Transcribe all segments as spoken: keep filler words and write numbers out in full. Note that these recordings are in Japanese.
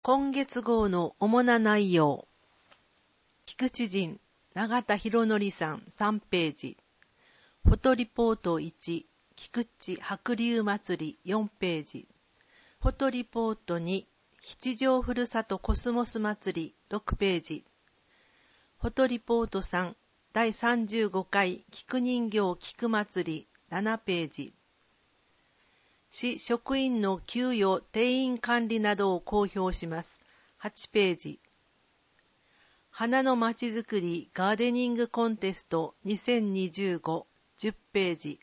今月号の主な内容。菊池人、永田博則さんさんページ。フォトリポートいち、菊池白龍祭りよんページ。フォトリポートに、七条ふるさとコスモス祭りろくページ。フォトリポートさん、だいさんじゅうごかい菊人形菊祭りななページ。市職員の給与定員管理などを公表します。はちページ。花のまちづくりガーデニングコンテストにせんにじゅうご、じゅっページ。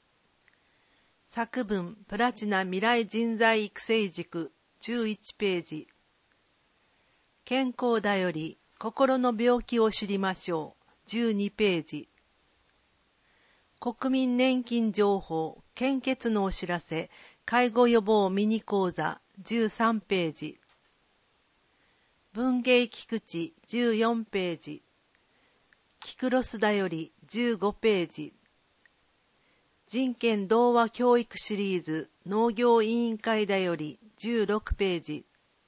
作文プラチナ未来人材育成塾じゅういちページ。健康だより心の病気を知りましょうじゅうにページ。国民年金情報献血のお知らせ介護予防ミニ講座じゅうさんページ。文芸菊池じゅうよんページ。キクロスだよりじゅうごページ。人権童話教育シリーズ農業委員会だよりじゅうろくページ。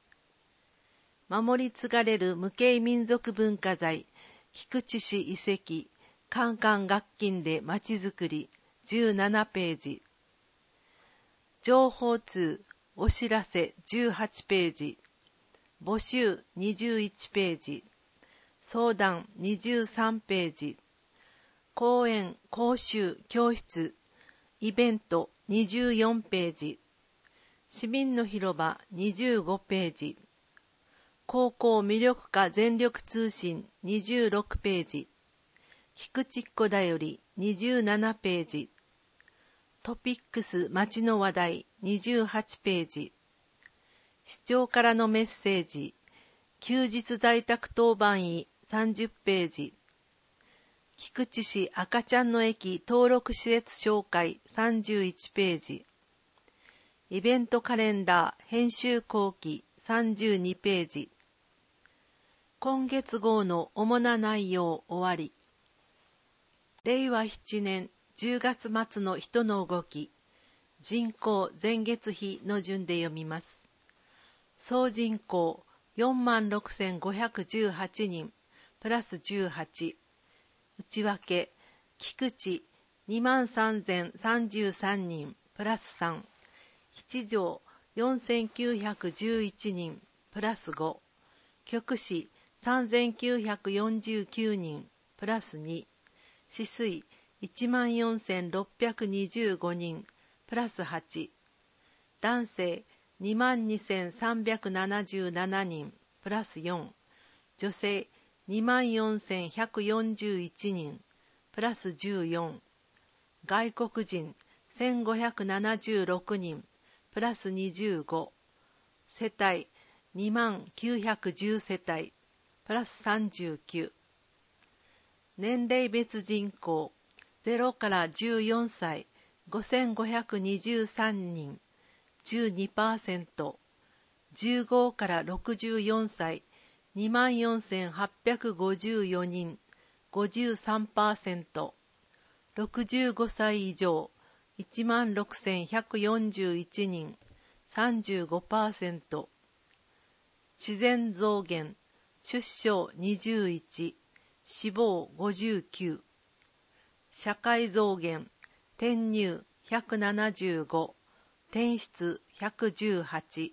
守り継がれる無形民族文化財菊池市遺跡カンカン楽金でまちづくりじゅうななページ。情報通お知らせじゅうはちページ。募集にじゅういちページ。相談にじゅうさんページ。講演講習教室イベントにじゅうよんページ。市民の広場にじゅうごページ。高校魅力化全力通信にじゅうろくページ。菊池っ子だよりにじゅうななページ。トピックス街の話題にじゅうはちページ。市長からのメッセージ休日在宅当番医さんじゅっページ。菊池市赤ちゃんの駅登録施設紹介さんじゅういちページ。イベントカレンダー編集後期さんじゅうにページ。今月号の主な内容終わり。れいわななねんじゅうがつ末の人の動き、人口前月比の順で読みます。総人口 よんまんろくせんごひゃくじゅうはちにん、プラスじゅうはち。内訳、菊池 にまんさんぜんさんじゅうさんにん、プラスさん。七条よんせんきゅうひゃくじゅういちにん、プラスご。局市さんぜんきゅうひゃくよんじゅうきゅうにん、プラスに。市水いちまんよんせんろっぴゃくにじゅうごにん、プラスはち。男性にまんにせんさんびゃくななじゅうななにん、プラスよん。女性にまんよんせんひゃくよんじゅういちにん、プラスじゅうよん。外国人せんごひゃくななじゅうろくにん、プラスにじゅうご。世帯にまんきゅうひゃくじゅうせたい、プラスさんじゅうきゅう。年齢別人口ゼロからじゅうよんさいごせんごひゃくにじゅうさんにん じゅうにパーセント。 じゅうごからろくじゅうよんさいにまんよんせんはっぴゃくごじゅうよにん ごじゅうさんパーセント。 ろくじゅうごさい以上いちまんろくせんひゃくよんじゅういちにん さんじゅうごパーセント。 自然増減出生にじゅういち、死亡ごじゅうきゅう。社会増減転入ひゃくななじゅうご、転出ひゃくじゅうはち。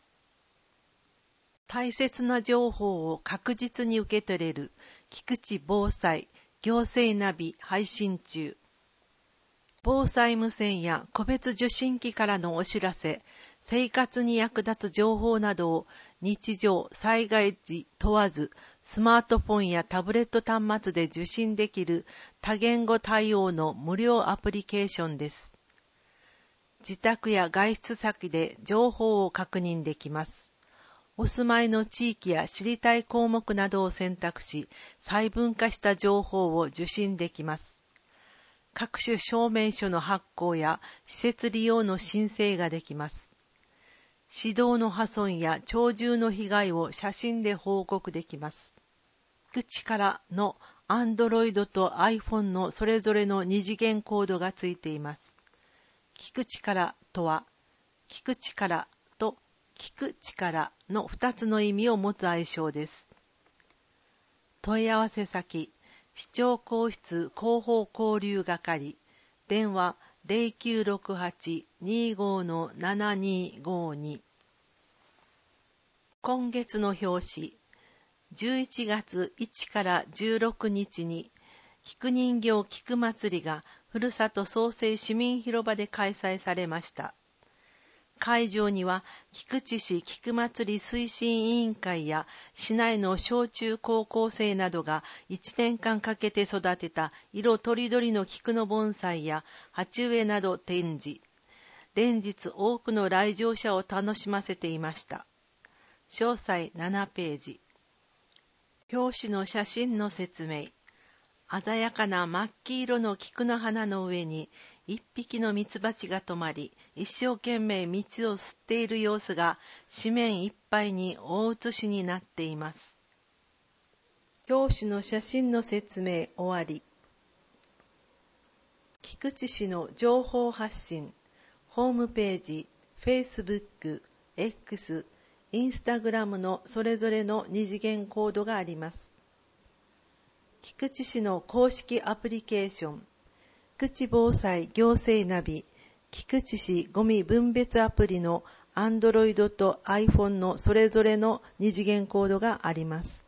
大切な情報を確実に受け取れる菊池防災行政ナビ配信中。防災無線や個別受信機からのお知らせ、生活に役立つ情報などを日常、災害時問わずスマートフォンやタブレット端末で受信できる多言語対応の無料アプリケーションです。自宅や外出先で情報を確認できます。お住まいの地域や知りたい項目などを選択し、細分化した情報を受信できます。各種証明書の発行や施設利用の申請ができます。指導の破損や鳥獣の被害を写真で報告できます。菊池からの Android と iPhone のそれぞれの二次元コードがついています。菊池からとは、菊池からと聞く力のふたつの意味を持つ愛称です。問い合わせ先、市長公室広報交流係、電話 ゼロきゅうろくはち にーごー ななにーごーに。今月の表紙、じゅういちがつついたちからじゅうろくにちに、菊人形菊祭りがふるさと創生市民広場で開催されました。会場には菊池市菊祭り推進委員会や市内の小中高校生などがいちねんかんかけて育てた色とりどりの菊の盆栽や鉢植えなど展示。連日多くの来場者を楽しませていました。詳細ななページ。表紙の写真の説明。鮮やかな真っ黄色の菊の花の上に一匹のミツバチが止まり、一生懸命蜜を吸っている様子が紙面いっぱいに大写しになっています。表紙の写真の説明終わり。菊池市の情報発信、ホームページ、Facebook、X、Instagram のそれぞれの二次元コードがあります。菊池市の公式アプリケーション、菊池防災行政ナビ、菊池市ゴミ分別アプリの Android と iPhone のそれぞれの二次元コードがあります。